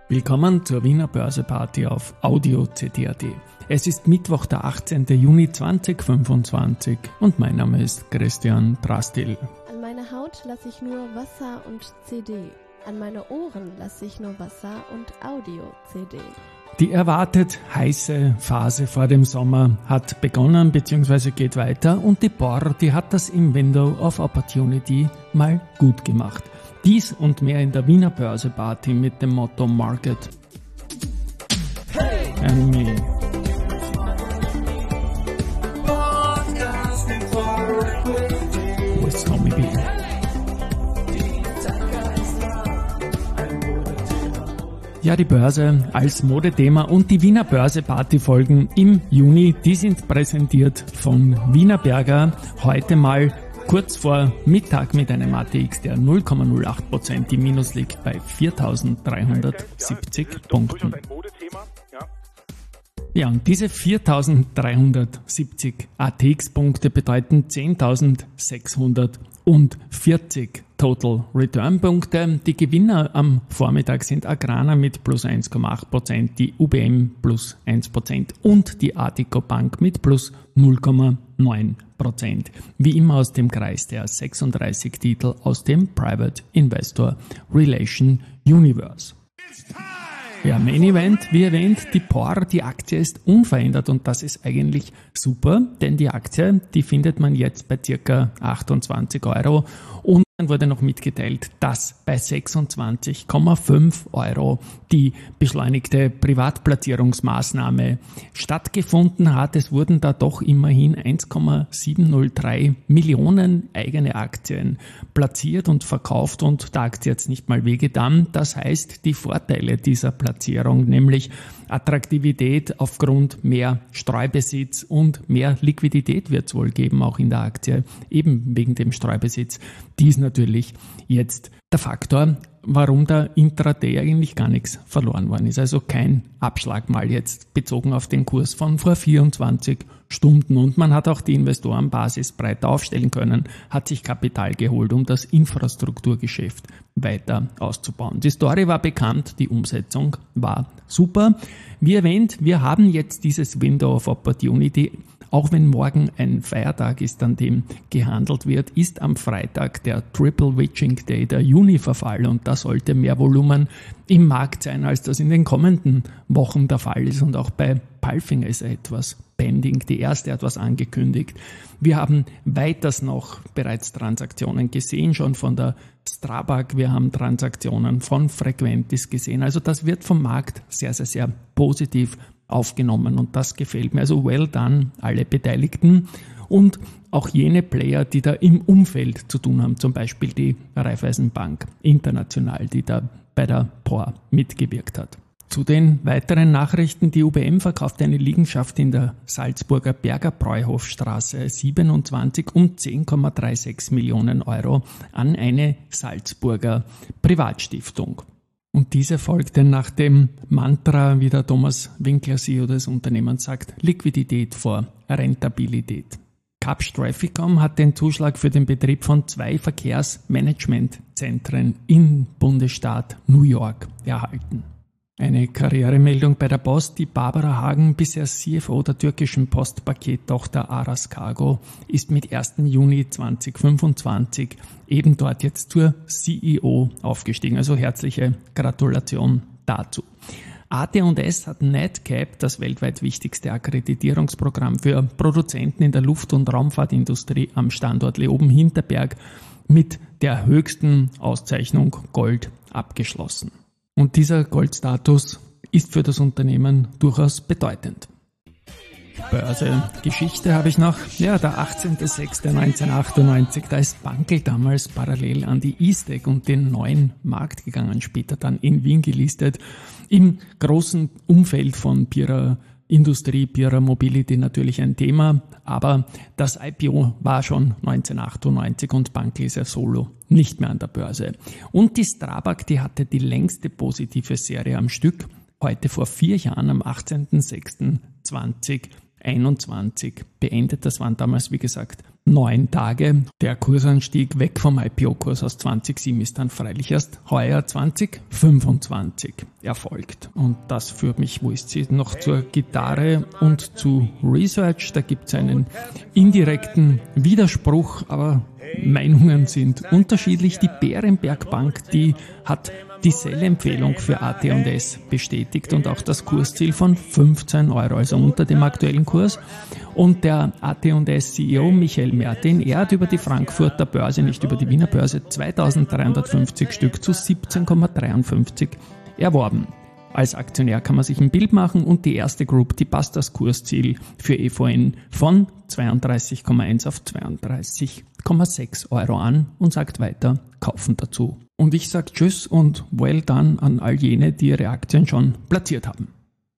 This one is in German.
Willkommen zur Wiener Börseparty auf Audio CD.at. Es ist Mittwoch, der 18. Juni 2025 und mein Name ist Christian Drastil. An meiner Haut lasse ich nur Wasser und CD. An meine Ohren lasse ich nur Wasser und Audio-CD. Die erwartet heiße Phase vor dem Sommer hat begonnen bzw. geht weiter und die POR, die hat das im Window of Opportunity mal gut gemacht. Dies und mehr in der Wiener Börseparty mit dem Motto Market and Me. With Tommy B. Ja, die Börse als Modethema und die Wiener Börseparty-Folgen im Juni, die sind präsentiert von Wienerberger. Heute mal kurz vor Mittag mit einem ATX, der 0,08% im Minus liegt bei 4.370 Punkten. Ja, und diese 4.370 ATX-Punkte bedeuten 10.640 Total Return-Punkte. Die Gewinner am Vormittag sind Agrana mit plus 1,8%, die UBM plus 1% und die Artico Bank mit plus 0,9%. Wie immer aus dem Kreis der 36 Titel aus dem Private Investor Relation Universe. Ja, Main Event, wie erwähnt, die POR, die Aktie ist unverändert und das ist eigentlich super, denn die Aktie, die findet man jetzt bei ca. 28 Euro und dann wurde noch mitgeteilt, dass bei 26,5 Euro die beschleunigte Privatplatzierungsmaßnahme stattgefunden hat. Es wurden da doch immerhin 1,703 Millionen eigene Aktien platziert und verkauft und der Aktie jetzt nicht mal wehgetan. Das heißt, die Vorteile dieser Platzierung, nämlich Attraktivität aufgrund mehr Streubesitz und mehr Liquidität wird es wohl geben, auch in der Aktie, eben wegen dem Streubesitz. Die ist natürlich jetzt der Faktor, warum da Intraday eigentlich gar nichts verloren worden ist. Also kein Abschlag mal jetzt bezogen auf den Kurs von vor 24 Stunden. Und man hat auch die Investorenbasis breiter aufstellen können, hat sich Kapital geholt, um das Infrastrukturgeschäft weiter auszubauen. Die Story war bekannt, die Umsetzung war super. Wie erwähnt, wir haben jetzt dieses Window of Opportunity. Auch wenn morgen ein Feiertag ist, an dem gehandelt wird, ist am Freitag der Triple Witching Day, der Juni-Verfall, und da sollte mehr Volumen im Markt sein, als das in den kommenden Wochen der Fall ist. Und auch bei Palfinger ist etwas pending, die erste hat was angekündigt. Wir haben weiters noch bereits Transaktionen gesehen, schon von der Strabag, wir haben Transaktionen von Frequentis gesehen. Also das wird vom Markt sehr, sehr, sehr positiv aufgenommen und das gefällt mir. Also well done, alle Beteiligten und auch jene Player, die da im Umfeld zu tun haben, zum Beispiel die Raiffeisenbank International, die da bei der POR mitgewirkt hat. Zu den weiteren Nachrichten, die UBM verkauft eine Liegenschaft in der Salzburger Berger Bräuhofstraße 27 um 10,36 Millionen Euro an eine Salzburger Privatstiftung. Und diese folgte nach dem Mantra, wie der Thomas Winkler, CEO des Unternehmens, sagt, Liquidität vor Rentabilität. Kapsch Trafficom hat den Zuschlag für den Betrieb von 2 Verkehrsmanagementzentren im Bundesstaat New York erhalten. Eine Karrieremeldung bei der Post, die Barbara Hagen, bisher CFO der türkischen Postpakettochter Aras Kargo, ist mit 1. Juni 2025 eben dort jetzt zur CEO aufgestiegen. Also herzliche Gratulation dazu. AT&S hat NatCap, das weltweit wichtigste Akkreditierungsprogramm für Produzenten in der Luft- und Raumfahrtindustrie am Standort Leoben-Hinterberg, mit der höchsten Auszeichnung Gold abgeschlossen. Und dieser Goldstatus ist für das Unternehmen durchaus bedeutend. Börse-Geschichte habe ich noch. Ja, der 18.06.1998, da ist Bankel damals parallel an die E-Stack und den neuen Markt gegangen, später dann in Wien gelistet, im großen Umfeld von Pierer Industrie, Pierer Mobility natürlich ein Thema, aber das IPO war schon 1998 und Bankel ist ja solo nicht mehr an der Börse. Und die Strabag, die hatte die längste positive Serie am Stück, heute vor 4 Jahren am 18.06.2021 beendet. Das waren damals, wie gesagt, 9 Tage. Der Kursanstieg weg vom IPO-Kurs aus 2007 ist dann freilich erst heuer 2025 erfolgt. Und das führt mich, wo ist sie, noch zur Gitarre und zu Research. Da gibt es einen indirekten Widerspruch, aber Meinungen sind unterschiedlich. Die Berenberg Bank, die hat die Sell-Empfehlung für AT&S bestätigt und auch das Kursziel von 15 Euro, also unter dem aktuellen Kurs. Und der AT&S CEO Michael Mertin, er hat über die Frankfurter Börse, nicht über die Wiener Börse, 2350 Stück zu 17,53 erworben. Als Aktionär kann man sich ein Bild machen und die erste Group, die passt das Kursziel für EVN von 32,1 auf 32,6 Euro an und sagt weiter, kaufen dazu. Und ich sage Tschüss und well done an all jene, die ihre Aktien schon platziert haben.